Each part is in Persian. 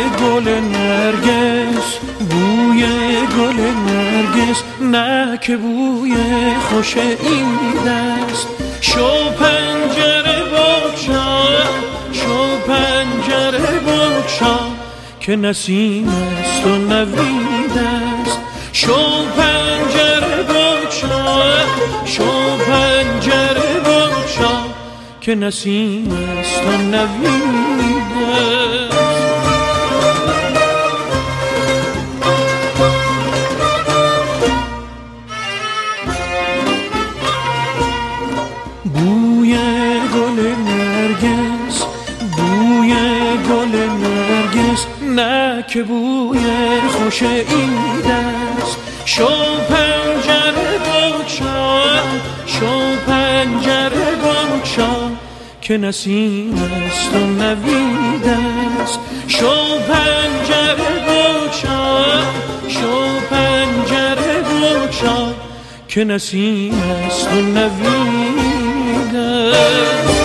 گل نرگس، بوی گل نرگس، نه که بوی خوش این دست. شو پنجره بگشا، شو پنجره بگشا، که نسیم است و نوید است. شو پنجره بگشا، شو پنجره بگشا، که نسیم است و نوید است. بوی گل نرگس، بوی گل نرگس، نه که بوی خوش این دست. شو پنجره بگشا، شو پنجره بگشا، که نسیم است و نوید است. شو پنجره بگشا، شو پنجره بگشا، که نسیم است و نوید است.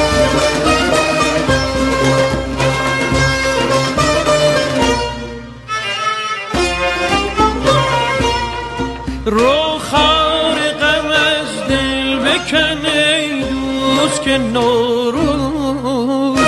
رو خار غم از دل بکن ای دوست، که نوروز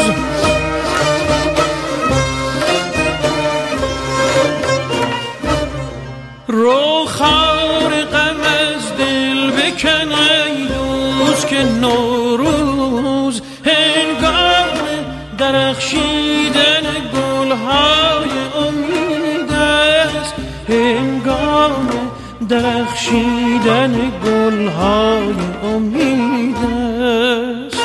رو خار غم از دل بکن ای دوست، که نوروز هنگام درخشیدن گلهای امید است. هنگام درخشیدن گلهای امید است.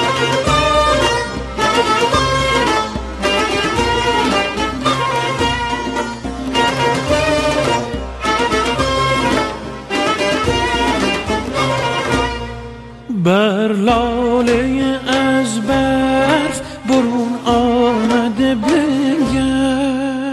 بر لاله از برف برون آمده بنگر،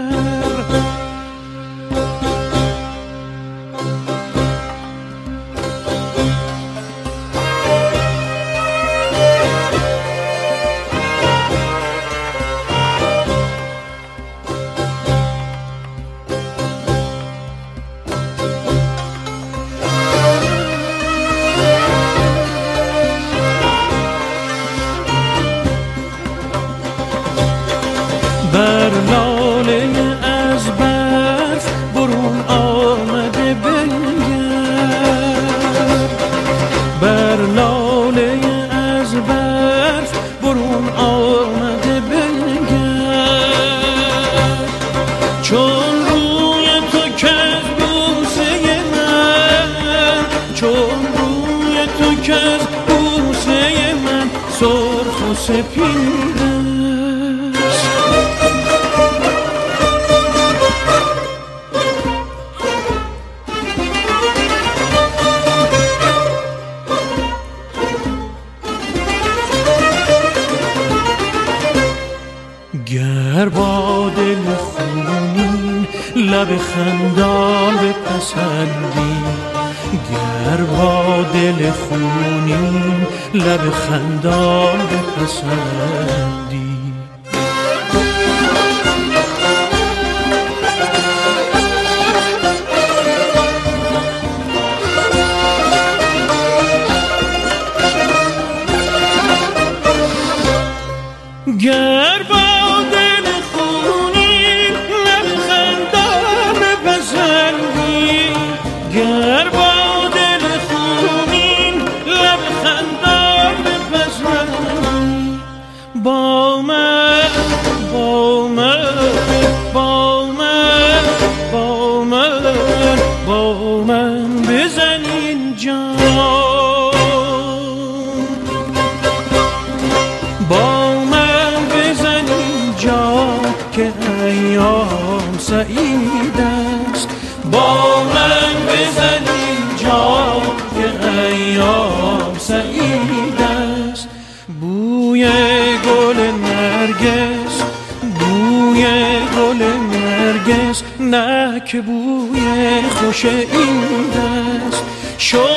بر لاله از برف برون آمده بنگر، بر لاله از برف برون آمده بنگر. چون روی تو کز بوسه من، چون روی تو کز بوسه من سرخ و سپید است. گر با دل خونین لب خندان بپسندی، گر با دل خونین لب خندان بپسندی. گر با دل خونین لب خندان بپسندی، گر با دل خونین لب خندان بپسندی. با من، با من، با من، با من، با من بزن اینجا. با که ایام سعید است. با من بزن اینجا که ایام سعید است. بوی گل نرگس، بوی گل نرگس، نه که بوی خوش این دست. شو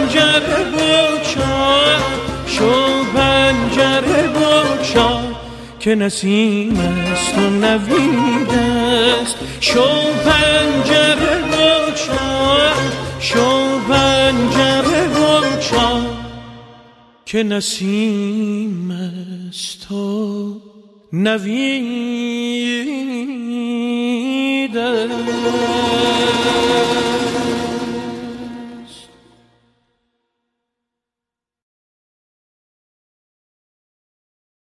پنجره بگشا، شو پنجره بگشا، که نسیم است و نوید است. شو پنجره بگشا، شو پنجره بگشا، که نسیم است و نوید است.